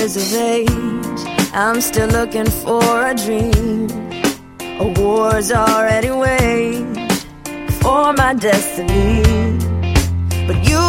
years of age, I'm still looking for a dream. A war's already waged for my destiny, but you